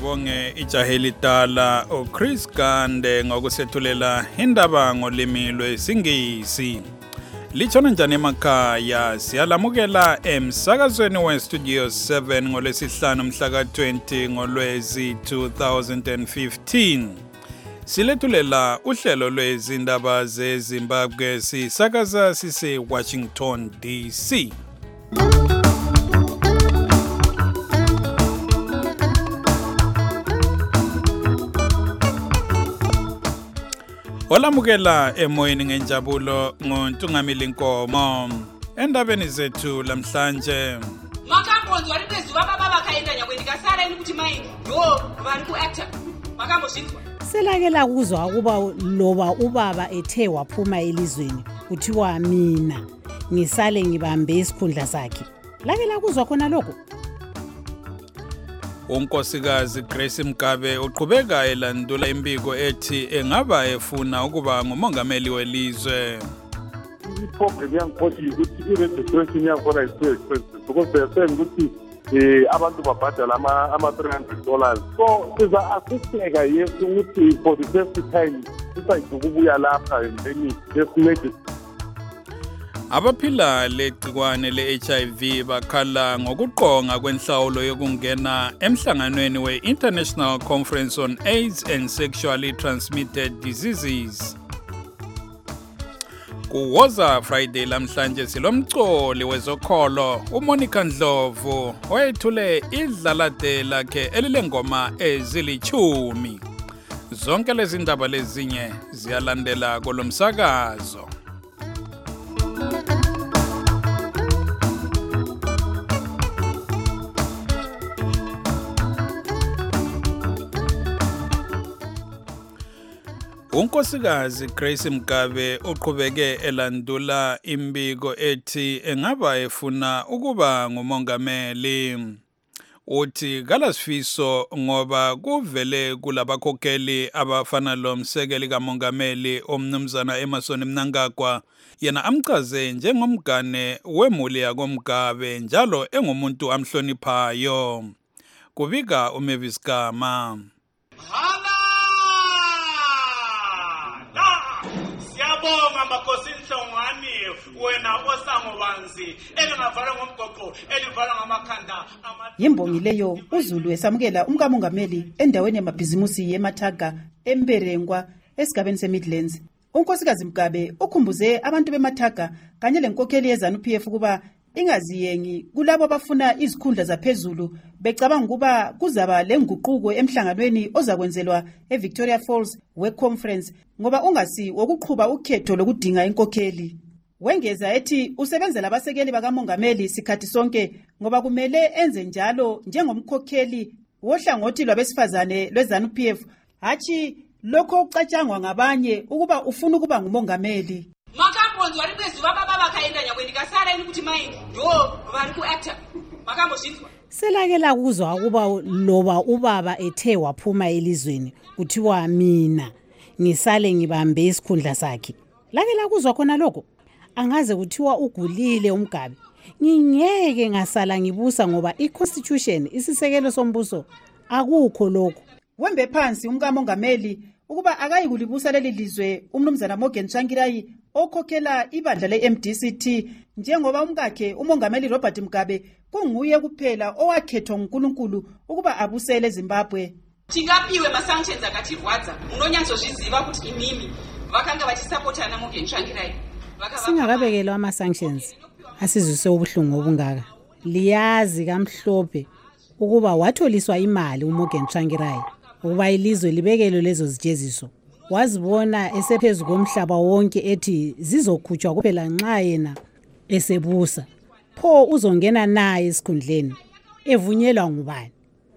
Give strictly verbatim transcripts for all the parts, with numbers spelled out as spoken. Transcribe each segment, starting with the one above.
sibonge ijaheli dala uChris Gande ngokusethulela indaba ngolimi lwesiNgisi. Litshona njani emakhaya? Siyalamukela emsakazweni weStudio seven ngolwesihlanu mhla ka twenty ngolwezi two thousand fifteen. Silethulela uhlelo lwezindaba zeZimbabwe sisakaza sise Washington D C. Olamukela emoyeni ngenjabulo ngoNtungamili Nkomo. Endabeni zethu lamhlanje. Makambonzi wari kwezuva baba vakaenda nyangwe ndikasara ini kuti mai ndo vari kuacta. Makambozvinzwa. Selakela kuzwa ukuba loba ubaba ethe waphuma elizweni kuthiwa mina ngisale ngibambe isikhundla sakhe. Lakela kuzwa khona lokho. Unkosikazi Grace Mgabe uqhubeka elandula imbiko ethi engaba efuna ukuba ngumongameli welizwe. Iproblem yangiphosha ukuthi i-registration yakhona is too expensive because they are saying ukuthi eh abantu babhadala ama ama three hundred dollars. So siza asiseka yes ukuthi for the first time sisayidukubuya lapha and then just make it. Abaphila legcikwane le-H I V bakhala ngokuqonga kwenhlawulo yokungena emhlanganweni we-International Conference on AIDS and Sexually Transmitted Diseases. Kuwoza Friday lamhlanje silomcoli wezokholo uMonica Ndlovu oyethule idlalade lakhe elilengoma ezilichumi. Zonke lezi ndaba lezinye ziyalandela kolomsakazo. Unkosikazi Grace Mgabe uqhubeke elandula imbiko ethi engaba efuna ukuba ngumongameli. Uthi kalasifiso ngoba kuvele kulabakhokheli abafana lo msekeli kamongameli omnumzana Emmerson Mnangagwa yena amchaze njengomgane wemuli yakoMgabe njalo engumuntu amhloniphayo. Kubika uMavis Gama. Siyabonga makhosi inhlongwane wena osango banzi elingavala ngomgoqo elivala ngamakhanda. Yimbongi leyo uZulu esamukela umkamongameli endaweni yamabhizimusi yeMathaga eMberengwa esigabeni seMidlands. Unkosikazi Mgabe ukhumbuze abantu beMathaga kanye lenkokheli yeZANU P F kuba ingaziyengi kulabo abafuna izikhundla zaphezulu becabanga kuba kuzaba lenguquko emhlanganweni ozakwenzelwa eVictoria Falls we conference ngoba ungasi wokuqhuba ukhetho lokudinga inkokheli. Wengeza ethi usebenzela abasekeli bakamongameli sikhathi sonke ngoba kumele enze njalo njengomkhokheli wohlangothi lwabesifazane lweZANU P F hachi lokho ucatshangwa ngabanye ukuba ufuna ukuba ngumongameli. Makambonzi wari kwezuva baba vakaenda nyangwe ndikasara ini kuti mai ndo vari kuacta. Makambozvinzwa. Selakela kuzwa ukuba loba ubaba ethe waphuma elizweni kuthiwa mina ngisale ngibambe isikhundla sakhe. Lakela kuzwa khona lokho. Angaze kuthiwa ugulile uMgabe. Ngingeke ngasala ngibusa ngoba iConstitution isisekelo sombuso akukho lokho. Wembe phansi umkamongameli ukuba akayikulibusa leli lizwe umnumzana Morgan Tsvangirai okhokhela ibandla le-M D C T njengoba umkakhe umongameli Robert Mugabe kunguye kuphela owakhethwa nguNkulunkulu ukuba abusele eZimbabwe. Tingapiwe ma-sanctions akatirwadza munonyatsozviziva kuti imimi vakanga vachisapotana Morgan Tsvangirai. Singakabekelwa ama-sanctions asizwise ubuhlungu obungaka. Liyazi kamhlophe ukuba watholiswa imali uMorgan Tsvangirai ukuba ilizwe libekelo lezo zijeziso. Wazibona esephezu komhlaba wonke ethi zizokhutshwa kuphela nxa yena esebusa. Pho uzongena naye esikhundleni evunyelwa ngubani?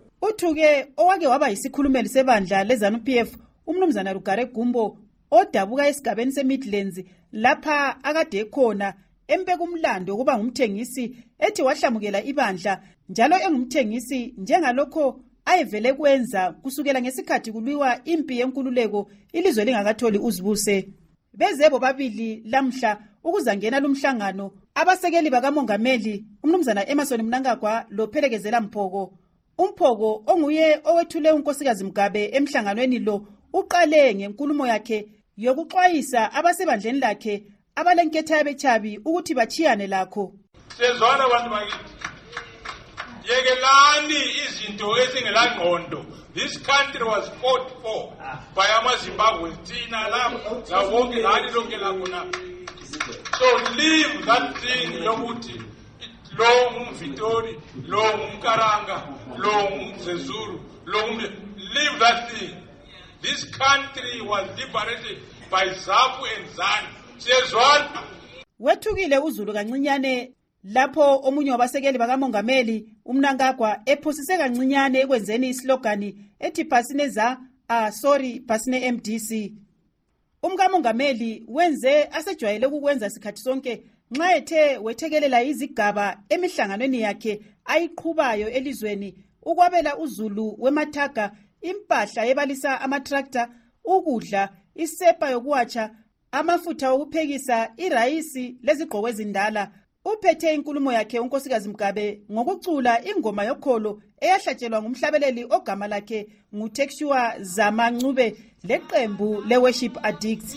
Uthuke owake waba yisikhulumeli sebandla leZANU P F umnumzana Rugare Gumbo odabuka esigabeni seMidlands lapha akade ekhona empeka umlando kuba ngumthengisi ethi wahlamukela ibandla njalo engumthengisi njengalokho ayevele kwenza kusukela ngesikhathi kulwiwa impi yenkululeko ilizwe lingakatholi uzibuse. Bezebo babili lamhla ukuzangena lumhlangano abasekeli bakamongameli umnumzana Emmerson Mnangagwa lo Phelekezela Mphoko Umphoko onguye owethule unkosikazi Mugabe emhlanganweni lo uqale ngenkulumo yakhe yokuxwayisa abasebandleni lakhe abalenketha yabechabi ukuthi bachiyane lakho. Sezwana abantu bakithi. Yekelani izinto ezingelangqondo. This country was fought for by amaZimbabwe thina lapho zawonke lani lonke lakho na. So leave that thing yokuthi lo ngumVitori, lo ngumKaranga, lo ngumZezuru, lo leave that thing. This country was liberated by Zapu and Zanu. Sezwana. Wethukile uZulu kancinyane lapho omunye wabasekeli bakamongameli uMnangagwa ephosise kancinyane ekwenzeni islogani ethi phasine za ah sorry phasine M D C. Umkamongameli wenze asejwayele ukwenza isikhathi sonke nxa ethe wethekelela izigaba emihlanganweni yakhe ayiqhubayo elizweni ukwabela uZulu weMathaga impahla ebalisa amatractor, ukudla, isepa yokuwatsha, amafutha okuphekisa, irayisi lezigqoko ezindala. Uphethe inkulumo yakhe unkosikazi Mugabe ngokucula ingoma yokholo eyahlatshelwa ngumhlabeleli ogama lakhe nguTexua Zamancube leqembu leWorship Addicts.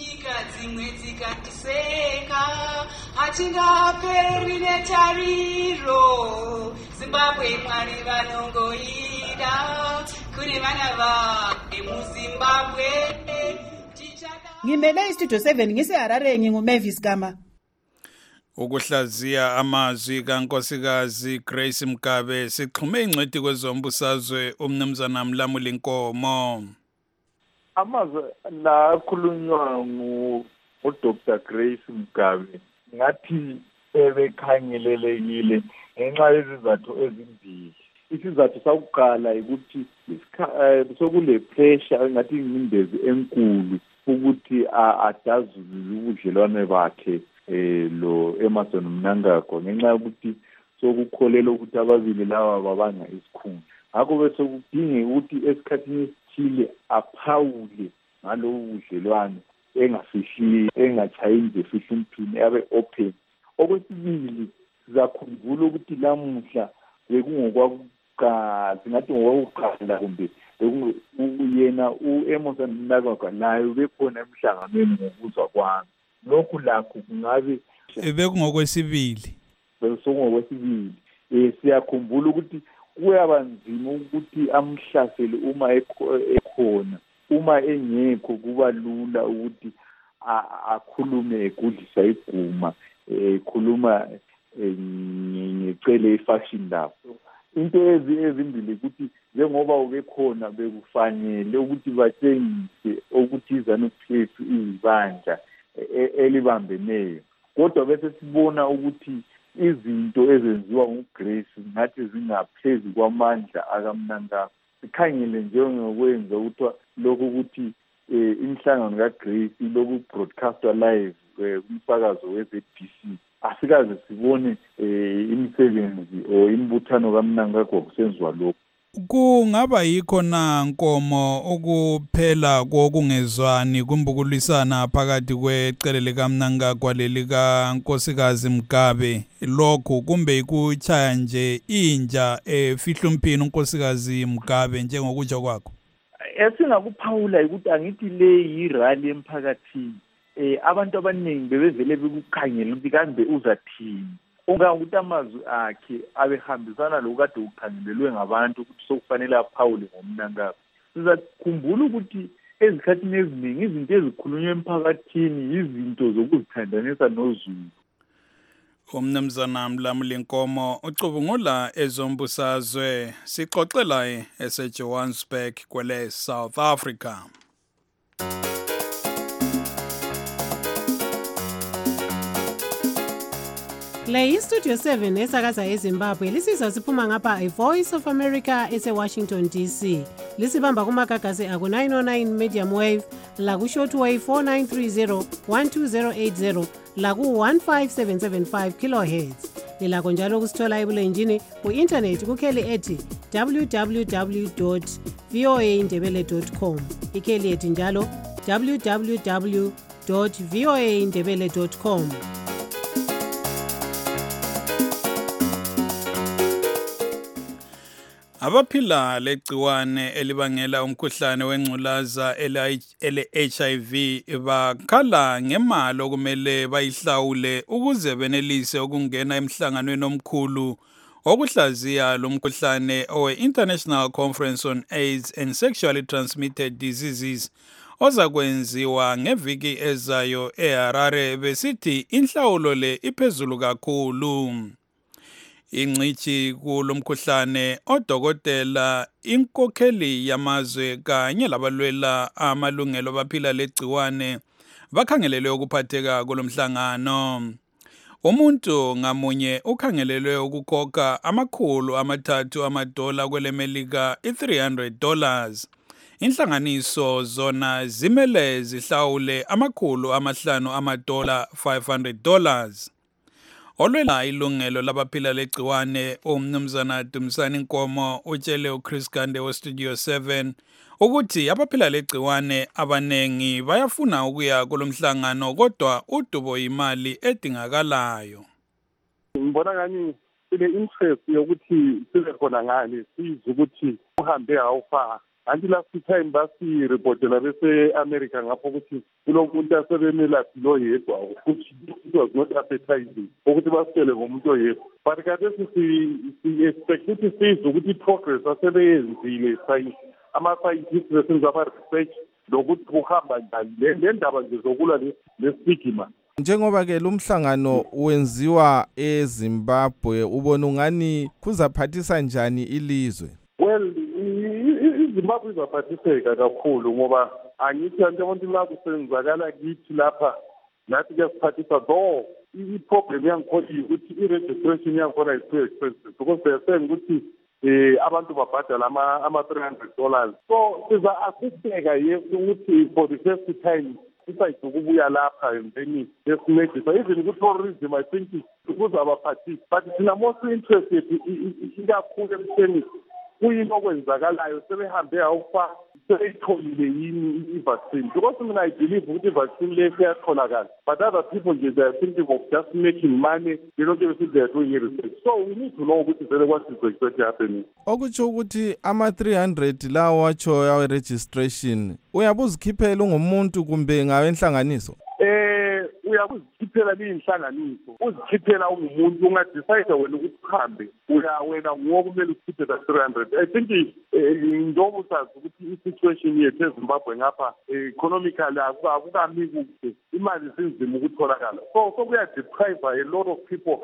Zimbabwe mwari vanongoida kune vana va emuZimbabwe. Ngimele istudio seven ngiseHarare nginguMavis Gama. Ukuhlaziya amazwi kankosikazi Grace Mugabe sixhume ingcweti kwezombusazwe umnumzana Mlamuli Nkomo. Amazwi la akhulunywa ngu Doctor Grace Mugabe ngathi ebekhangelelekile ngenxa yezizathu ezimbili. Isizathu sokuqala ukuthi sokule pressure ngathi ingindezi enkulu ukuthi adazule ubudlelwane bakhe eh lo Emmerson Mnangagwa ngenxa yokuthi sokukholela ukuthi ababili lawa babanga isikhundla. Ngakho bese kudinge ukuthi esikhathini esithile aphawule ngalo ubudlelwane engafihli engachayi nje fihli umphini abe open. Okwesibili sizakhumbula ukuthi lamuhla bekungokwakuqala singathi ngokwakuqala kumbe uyena uEmmerson Mnangagwa naye bekhona emhlanganweni ngokuzwa kwami. Lokhu lakho kungabe bekungokwesibili bekungokwesibili eh siyakhumbula ukuthi kuyabanzima ukuthi amhlasele uma ekhona, uma engekho kuba lula ukuthi akhulume egudlisa iguma ekhuluma ngecele ifaction lapho. Into ezimbili ukuthi njengoba ubekhona bekufanele ukuthi batshengise ukuthi iZANU-P F izibandla elibambeneyo, kodwa bese sibona ukuthi izinto ezenziwa nguGrace ngathi zingaphezulu kwamandla akaMnangagwa. Sikhangele njengokwenza ukuthi lokho ukuthi imhlangano kaGrace lokhu broadcastwa live kumsakazo we-Z B C asikaze sibone imisebenzi o imbuthano kaMnangagwa kusenziwa lokho. Kungaba yikho na Nkomo ukuphela kokungezwani kumbukulisana phakathi kwecele likaMnangagwa lelika Nkosikazi Mugabe lokho kumbe ikuchaya nje inja efihla umphini uNkosikazi Mugabe njengokutsho kwakho? Esingakuphawula ukuthi angithi le yirally emphakathini. Eh abantu abaningi bebevele bekukhangela ukuthi kambe uzathini. Ungakuthi amazwi akhe abehambisana lokade ukukhangelelwe ngabantu ukuthi sokufanele aphawule ngoMnangagwa. Sizakhumbula ukuthi ezikhathini eziningi izinto ezikhulunywa emphakathini izinto zokuzithandanisa noZulu. Umnumzana Mlamuli Nkomo ucubungula ezombusazwe sixoxela eseJohannesburg kwele South Africa. Le iStudio seven esakaza eZimbabwe lisizwa siphuma ngapha iVoice of America eseWashington D C. Lisibamba kumagagasi aku nine oh nine medium wave, laku shortwave four nine three zero one two zero eight zero, laku one five seven seven five kilohertz. Lilakho njalo kusithola ebulenjini ku-internet kukheli ethi w w w dot voa ndebele dot com. Ikheli ethi njalo w w w dot voa ndebele dot com. Abaphila legciwane elibangela umkhuhlane wengculaza ele H I V bakhala ngemali okumele bayihlawule ukuze benelise ukungena emhlanganweni omkhulu okuhlaziya lo mkhuhlane owe International Conference on AIDS and Sexually Transmitted Diseases ozakwenziwa ngeviki ezayo eHarare besithi inhlawulo le iphezulu kakhulu. Ingcithi kulomkhuhlane odokotela inkokheli yamazwe kanye labalwela amalungelo abaphila legciwane bakhangelelwe ukuphatheka kulomhlangano. Umuntu ngamunye ukhangelelwe ukukhokha amakhulu amathathu amadola kwelemelika i-three hundred dollars. Inhlanganiso zona zimele zihlawule amakhulu amahlanu amadola five hundred dollars. Olwela ilungelo labaphila legciwane umnumzana Dumisani Nkomo utshele uChris Gande weStudio seven ukuthi abaphila legciwane abanengi bayafuna ukuya kulomhlangano kodwa udubo imali edingakalayo. Ngibona ngani ile interest yokuthi sibe khona ngani siza ukuthi uhambe awufa. Anti last time basi reportela bese America ngapho ukuthi kulomuntu asebemela lo yedwa ukuthi it was not appetizing ukuthi basele ngomuntu oyedwa. But kade si si expect ukuthi size ukuthi progress asebeyenzile science ama scientists besenza ama research lokuthi kuhamba njani le ndaba nje zokulwa le stigma. Njengoba ke lumhlangano wenziwa eZimbabwe ubona ungani kuzaphathisa njani ilizwe? Well, iZimbabwe izaphathiseka kakhulu ngoba angithi abantu la kusenzakala kithi lapha nathi kuyasiphathisa though i-problem yangikhona ukuthi i-registration yangikhona is too expensive because they are saying ukuthi eh abantu babhadala ama-three hundred dollars. So siza asiseka yes ukuthi for the first time sisayide ukubuya lapha and then yesincedisa even ku-tourism I think ukuze abaphathisi but thina most interested ikakhulu ekutheni kuyinto okwenzakalayo sebehambe awufa sebeyitholile yini i-vaccine because mina I believe ukuthi i-vaccine le iyatholakala but other people nje they are thinking of just making money they don't even think they are doing research so we need to know ukuthi vele what is exactly happening. Okutsho ukuthi ama three hundred lawo watsho yawe registration uyabuzikhiphela ungumuntu kumbe ngawe enhlanganiso? Eh uyakuzikhiphela liyinhlanganiso uzikhiphela ungumuntu ungadecide wena ukuthi uhambe uya wena nguwo kumele ukhiphe that three hundred. I think njengoba usazi ukuthi i-situation yethu eZimbabwe ngapha economically akukami kuhle imali zinzima ukutholakala so so kuya deprive a lot of people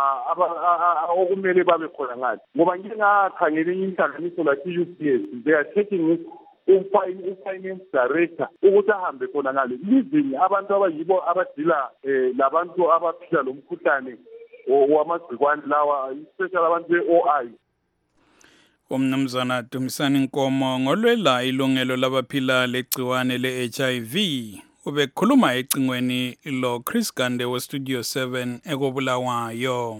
okumele babe khona ngani ngoba ngike ngakhangela inhlanganiso like i-U P S they are taking it u-finance director ukuthi ahambe khona ngale living abantu abayibo abadila labantu abaphila lo mkhuhlane wamagcikwane lawa especially abantu be-O I. Umnumzana Dumisani Nkomo ngolwela ilungelo labaphila legciwane le-H I V ubekhuluma ecingweni lo Chris Gande weStudio seven ekobulawayo.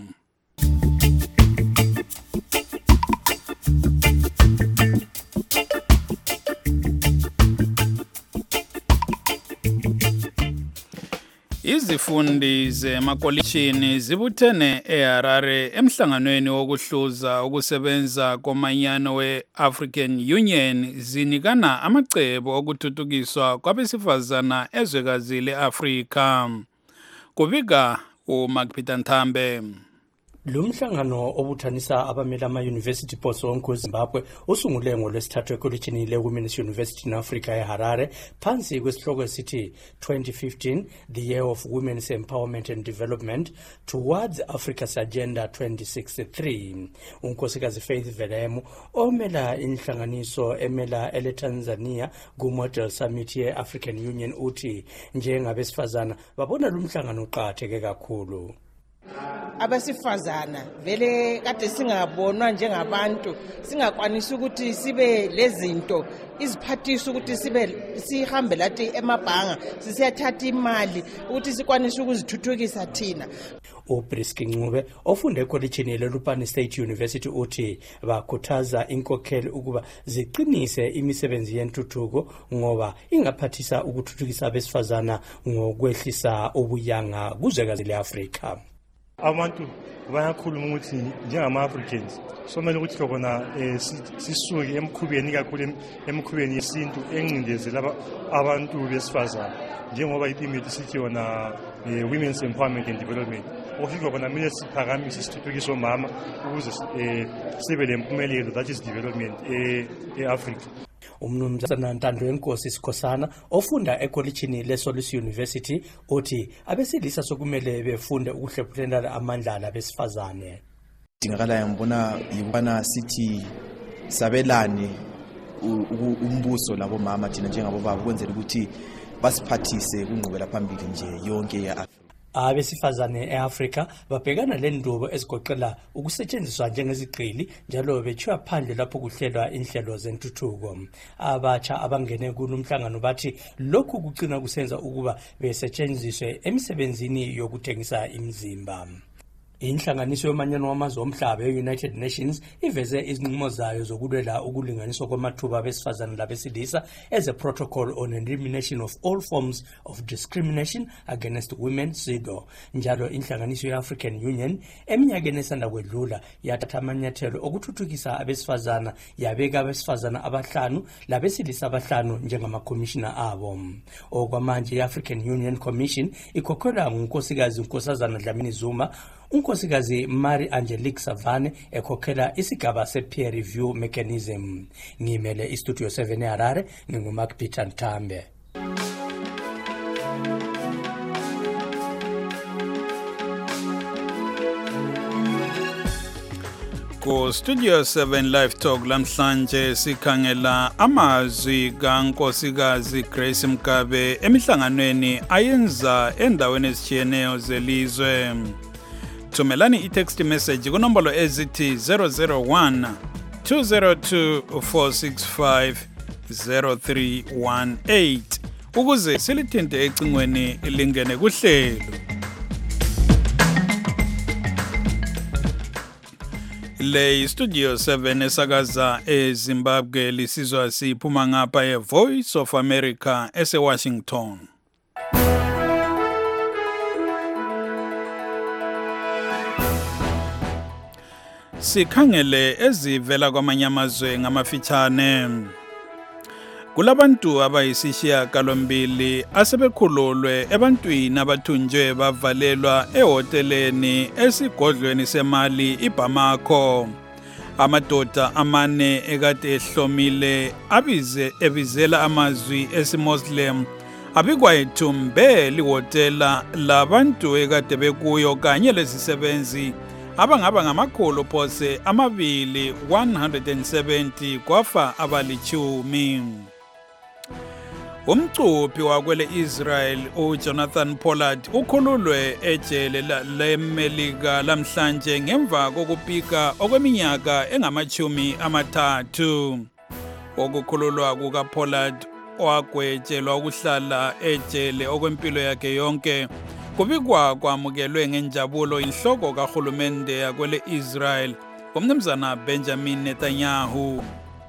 Izifundi zemakolishini zibuthene eHarare emhlanganweni wokuhluza ukusebenza komanyano we-African Union zinikana amacebo okuthuthukiswa kwabesifazana ezwekazi le-Afrika. Kubika uMagpita Nthambe. Lumhlangano obuthanisa abameli ama-University boards onke eZimbabwe usungule ngolwesithathu ekolitshini le-Women's University in Africa eHarare phansi kwesihloko esithi twenty fifteen the year of women's empowerment and development towards Africa's agenda twenty sixty-three. Unkosikazi Faith Velemu omela inhlanganiso emela ele Tanzania ku-Model Summit ye-African Union uthi njengabesifazana babona lumhlangano uqakatheke kakhulu. Abasifazana vele kade singabonwa njengabantu singakwanisi ukuthi sibe lezinto iziphathisa ukuthi sibe sihambe lathi emabhanga sisiyathatha imali ukuthi sikwanise ukuzithuthukisa thina. uBriski Ncube ofunde ekolitshini leLupane State University uthi bakhuthaza inkokheli ukuba ziqinise imisebenzi yentuthuko ngoba ingaphathisa ukuthuthukisa abesifazana ngokwehlisa ubuyanga kuzwekazi leAfrika. Abantu bayakhuluma ukuthi njengama-Africans somele ukuthi khona sisuke emkhubeni kakhulu emkhubeni yesintu encindezela abantu besifazane njengoba ipimeti sithi yona women's empowerment and development. Ofika khona kumele siphakamise sithuthukise omama ukuze sibe lempumelelo, that is development e-Africa. Umnumzana Ntando Nkosi Sikhosana ofunda ekolitshini leSolusi University uthi abesilisa sokumele befunde ukuhlephulela amandla abesifazane. Dingakala ngibona yibona sithi sabelane umbuso labo mama thina njengabo baba kwenzela ukuthi basiphathise kunqubela phambili nje yonke yeAfrika. Abesifazane eAfrika babhekana lendubo ezigoqela ukusetshenziswa njengezigqili njalo bethiwa phandle lapho kuhlelwa inhlelo zentuthuko. Abatsha abangene kulomhlangano bathi lokhu kucina kusenza ukuba besetshenziswe emisebenzini yokuthengisa imizimba. Inhlanganiso yomanyano wamazwe omhlaba ye-United Nations iveze izinqumo zayo zokulwela ukulinganiswa kwamathuba abesifazane labesilisa as a protocol on elimination of all forms of discrimination against women S I D O. Njalo inhlanganiso ye-African Union eminyakeni esanda kwedlula yathatha amanyathelo okuthuthukisa abesifazana yabeka abesifazana abahlanu labesilisa abahlanu njengamakhomishina abo. Okwamanje i-African Union Commission ikhokhelwa ngunkosikazi uNkosazana Dlamini Zuma, unkosikazi Mari Angelique Savane ekhokhela isigaba se-peer review mechanism. Ngimele istudio seven eHarare, nginguMark Peter Ntambe. Ku Studio seven Live Talk lamhlanje sikhangela amazwi kaNkosikazi Grace Mgabe emihlanganweni ayenza endaweni ezitshiyeneyo zelizwe. Thumelani i-text message kunombolo ezithi zero zero one two zero two four six five zero three one eight ukuze silithinte ecingweni lingene kuhlelo. Le Studio seven esakaza eZimbabwe lisizwa siphuma ngapha eVoice of America eseWashington. Sikhangele ezivela kwamanye amazwe ngamafitshane. Kulabantu abayisishiya kalombili asebekhululwe ebantwini abathunjwe bavalelwa ehoteleni esigodlweni semali iBamako. Amadoda amane ekade ehlomile abize ebizela amazwi esiMuslim abikwa ethumbe lihotela labantu ekade bekuyo kanye lezisebenzi abangaba ngamakhulu phose amabili one hundred seventy kwafa abalichumi. Umcuphi wakwele Israel uJonathan Pollard ukhululwe ejele leMelika lamhlanje ngemva kokupika okweminyaka engamachumi amathathu. Ukukhululwa kukaPollard wagwetshelwa ukuhlala ejele okwempilo yakhe yonke kubikwa kwamukelwe ngenjabulo inhloko kahulumende yakwele Israel umnumzana Benjamin Netanyahu.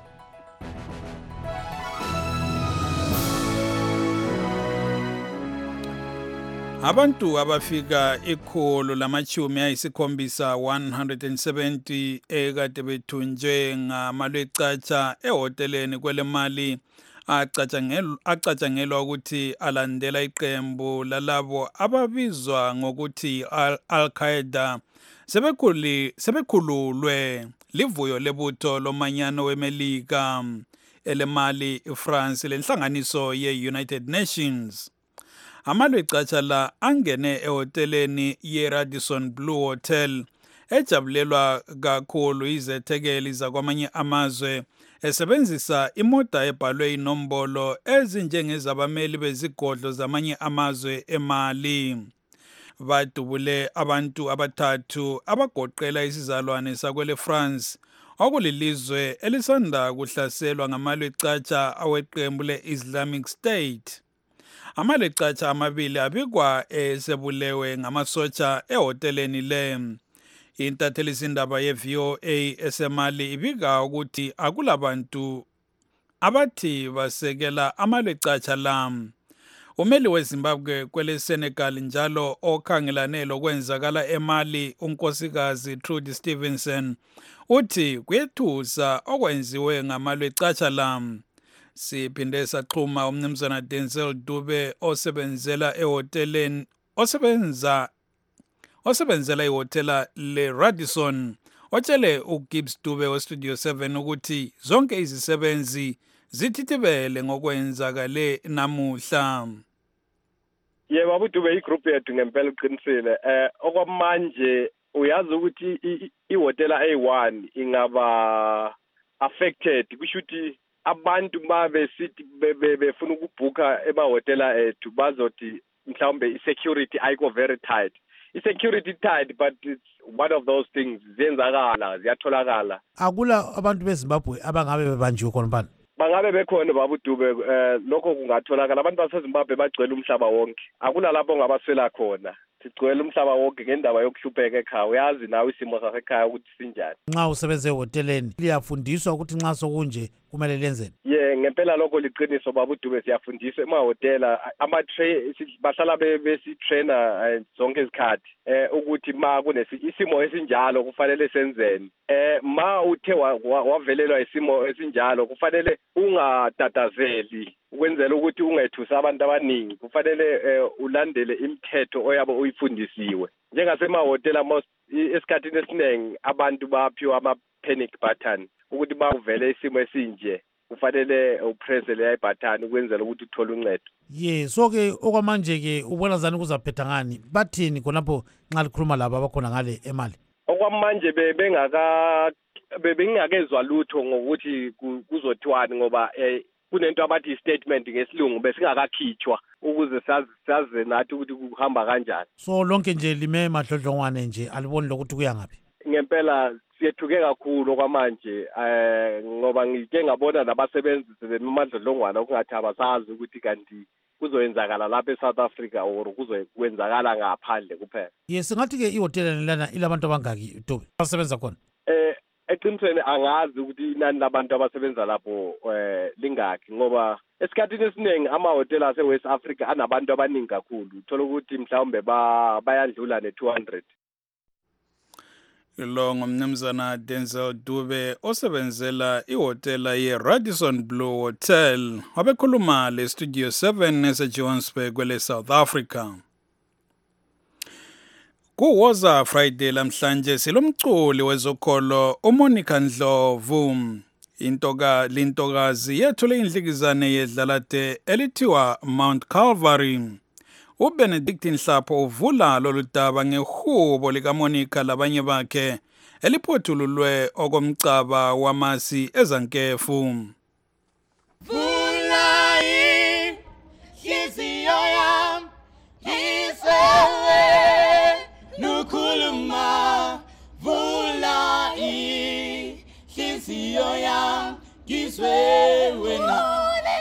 Abantu abafika ikhulu lamachumi ayisikhombisa one hundred seventy ekade bethunjwe ngamalwecatsha ehoteleni kwele mali acatshangelwa ukuthi alandela iqembu lalabo ababizwa ngokuthi Al-Qaeda sebekhuli sebekhululwe livuyo lebutho lomanyano weMelika elemali iFrance lenhlanganiso ye-United Nations. Amalwecatsha la angene ehoteleni ye-Radisson Blue Hotel ejabulelwa kakhulu izethekeli zakwamanye amazwe esebenzisa imota ebhalwe inombolo ezinjengezabameli bezigodlo zamanye amazwe eMali. Badubule abantu abathathu abagoqela isizalwane sakwele France okulilizwe elisanda kuhlaselwa ngamalwecatsha aweqembu le-Islamic State. Amalwecatsha amabili abikwa esebulewe ngamasotsha ehoteleni le. Intathelizindaba ye-V O A esemali ibika ukuthi akulabantu abathi basekela amalwecatsha la. Umeli weZimbabwe kwele Senegal njalo okhangelane lokwenzakala eMali unkosikazi Trudy Stevenson uthi kuyethusa okwenziwe ngamalwe eCachalam. Siphinde saxhuma umnumzana Denzel Dube osebenzela ehoteleni osebenza osebenzela ihotela le Radisson otshele uGibbs Dube weStudio seven ukuthi zonke izisebenzi zithithibele ngokwenzakale namuhla. Yebo abudube igroup yethu ngempela uqinisile eh okwamanje uyazi ukuthi ihotela A one ingaba affected kusho ukuthi abantu babe sithi befuna ukubhuka emahotela ethu bazothi mhlawumbe isecurity ayikho very tight. Isecurity tight but it's one of those things ziyenzakala ziyatholakala. Akula abantu beZimbabwe abangabe bebanjiwe khona bani? Bangabe bekhona babudube eh lokho kungatholakala abantu baseZimbabwe bagcwele umhlaba wonke. Akula lapho ngabaswela khona. Sigcwele umhlaba wonke ngendaba yokuhlupheka ekhaya. Uyazi nawe isimo sasekhaya ukuthi sinjani. Nxa usebenze ehoteleni liyafundiswa ukuthi nxa sokunje kumele lenzeni. Yeah, ngempela lokho liqiniso babudube siyafundiswa emahotela ama train bahlala besitrainer zonke izikhathi eh ukuthi ma kunesimo esinjalo kufanele senzeni. Eh ma uthe wavelelwa isimo esinjalo kufanele ungatatazeli ukwenzela ukuthi ungethusa abantu abaningi kufanele ulandele imithetho oyabo uyifundisiwe. Njengasemahotela most esikhathini esiningi abantu baphiwa ama panic button ukuthi bavele isimo esinje kufanele upress le button ukwenzela ukuthi uthole uncedo. Ye so ke okwamanje ke ubona zani kuzaphetha ngani bathini khonapho nxa likhuluma laba abakhona ngale eMali? Okwamanje bebengaka bebengakezwa lutho ngokuthi kuzothiwani ngoba eh kunento abathi statement ngesilungu besingakakhitshwa ukuze sazi saze nathi ukuthi kuhamba kanjani. So lonke nje lime madlodlongwane nje aliboni lokuthi kuya ngapi? Ngempela siyethuke kakhulu kwamanje eh ngoba ngike ngabona nabasebenzi bemadlodlongwana okungathi abasazi ukuthi kanti kuzoyenzakala lapha eSouth Africa or kuzokwenzakala ngaphandle kuphela. Yes, ngathi ke ihotela lana ilabantu abangaki Dube basebenza khona? Eh eqinisweni angazi ukuthi inani labantu abasebenza lapho eh lingaki ngoba esikhathini esiningi amahotela aseWest Africa anabantu abaningi kakhulu uthola ukuthi mhlawumbe bayandlula ne two hundred. Lo ngumnumzana Denzel Dube osebenzela ihotela ye Radisson Blue Hotel wabekhuluma le Studio seven eseJohannesburg kwele South Africa. Kuwoza Friday lamhlanje silomculi wezokholo uMonica Ndlovu. Intoka lintokazi yethule indlikizane yedlalate elithiwa Mount Calvary. uBenedict Nhlapho uvula loludaba ngehubo likaMonica labanye bakhe eliphothululwe okomcaba wamasi ezankefu. Vula inhliziyo yami ngisewe nukhuluma vula inhliziyo yami ngizwe wena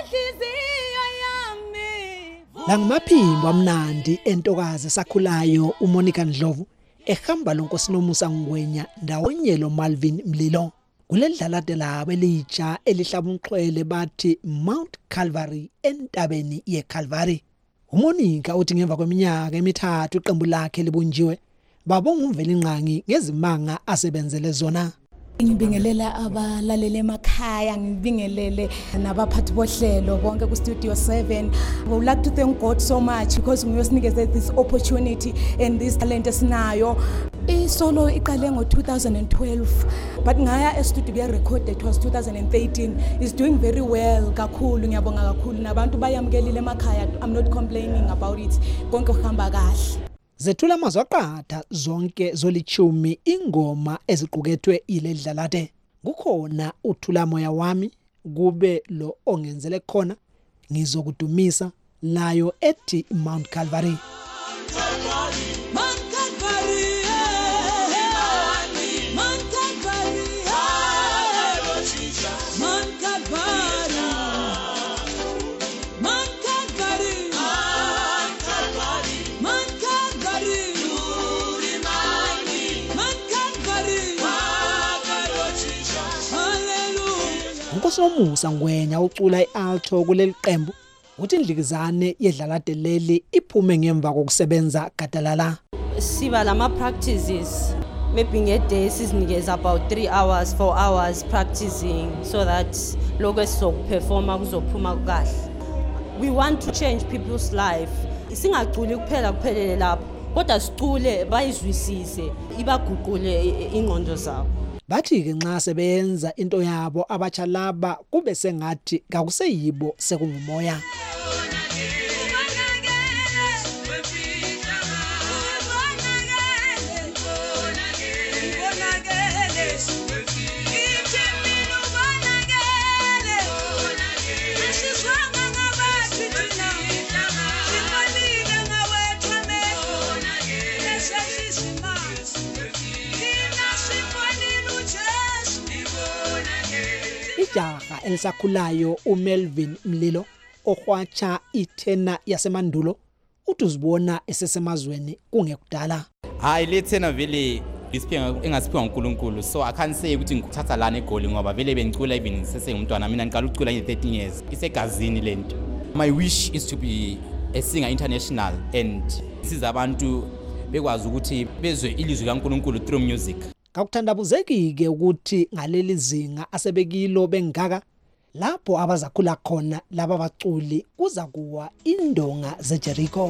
Langimaphimbo amnandi entokazi sakhulayo uMonica Ndlovu ehamba lonkosi nomusa ngwenya ndawonyelo Malvin Mlilo kulendlalade labo elitsha elihlaba umxhwele bathi Mount Calvary entabeni yeCalvary. uMonica uthi ngemva kweminyaka emithathu iqembu lakhe libunjiwe babonga umveli nqangi ngezimanga asebenzele zona. Ngibingelela abalalele emakhaya ngibingelele nabaphathi bohlelo bonke ku Studio seven. I would like to thank God so much because we was this opportunity and this talent esinayo. Isolo iqale ngo two thousand twelve but ngaya e-studio be recorded it was two thousand thirteen. It's doing very well kakhulu ngiyabonga kakhulu nabantu bayamukelile emakhaya. I'm not complaining about it. Konke kuhamba kahle. Zethula mazwaqatha zonke zolichumi ingoma eziqukethwe ile dlalate. Kukhona uthula moya wami kube lo ongenzele khona ngizokudumisa layo ethi Mount Calvary. Nkosi nomusa ngwenya ucula ialto kuleli qembu uthi indlikizane yedlalade leli iphume ngemva kokusebenza gadalala. Siba lama practices maybe ngeday sizinikeza about three hours four hours practicing so that lokho esizokuperforma kuzophuma kahle. We want to change people's life. Singaculi kuphela kuphelele lapho kodwa sicule bayizwisise ibaguqule ingqondo zabo. Bathi ke nxa sebenza into yabo abatsha laba kube sengathi kakuseyibo sekungumoya. Ijaha elisakhulayo uMelvin Mlilo ohwatsha ithena yasemandulo uthi uzibona esesemazweni kungekudala. Hayi lethena vele isiphenga engasiphiwa uNkulunkulu, so I can't say ukuthi ngikuthatha lana eGoli ngoba vele bengicula even sesengumntwana mina ngiqala ukucula nge thirteen years. Isegazini lento. My wish is to be a singer international and siza abantu bekwazi ukuthi bezwe ilizwi kaNkulunkulu through music. Kakuthandabuzeki-ke ukuthi ngaleli zinga asebekilo bengaka lapho abazakhula khona laba baculi kuza kuwa indonga zeJericho.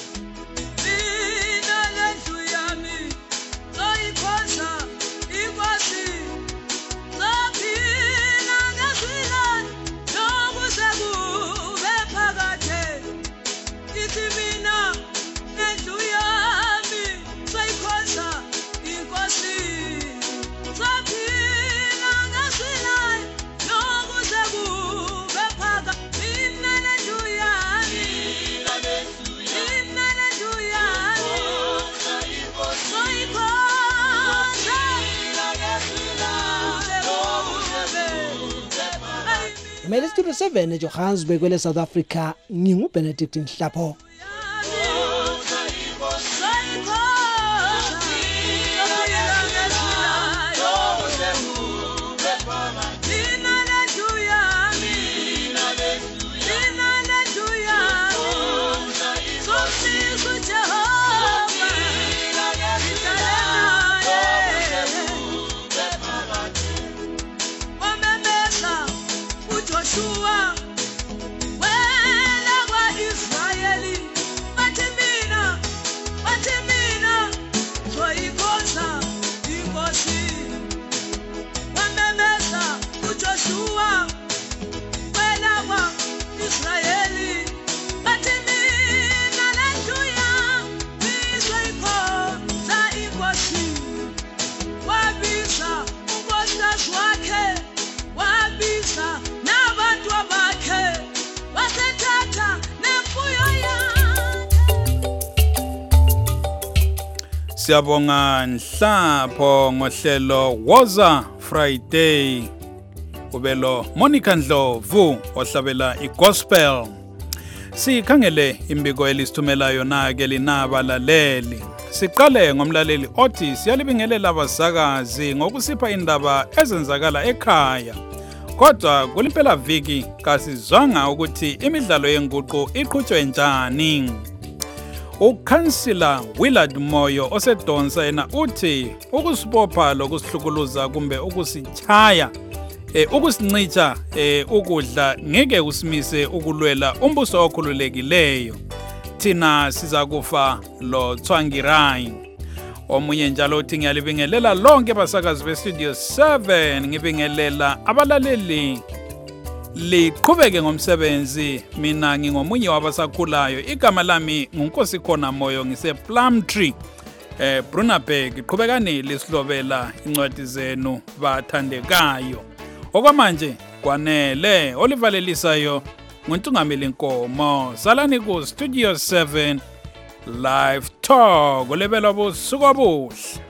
Mele Studio seven eJohannesburg kwele South Africa ngingu Benedict Nhlapho. Siyabonga Nhlapho ngohlelo Woza Friday. Ubelo Monica Ndlovu ohlabela igospel. Sikhangele imbiko elisithumela yona ke linaba laleli. Siqale ngomlaleli othi siyalibingelela abasakazi ngokusipha indaba ezenzakala ekhaya. Kodwa kulimpela viki kasizwanga ukuthi imidlalo yenguqu iqhutshwe njani. Ukhansila Willard Moyo osedonsa yena uthi ukusibopha lokusihlukuluza kumbe ukusichaya eh ukusincicha eh ukudla ngeke kusimise ukulwela umbuso okhululekileyo. Thina siza kufa lo Tswangirai. Omunye njalo uthi ngiyalibingelela lonke basakazi be Studio seven ngibingelela abalaleli liqhubeke ngomsebenzi. Mina ngingomunye wabasakhulayo, igama lami nguNkosikhona Moyo, ngise Plumtree eh Brunberg. Iqhubekani lisilobela incwadi zenu bathandekayo. Okwamanje kwanele olivalelisayo nguNtungameli Nkomo. Salani ku Studio seven Live Talk olebela bosuku obuhle.